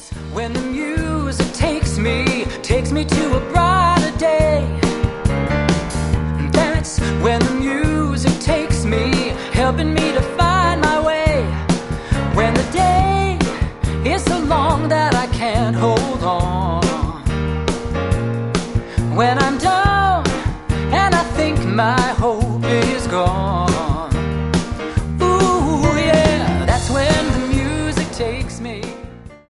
When the music takes me to a brighter day. That's when the music takes me, helping me to find my way. When the day is so long that I can't hold on. When I'm down and I think my hope is gone.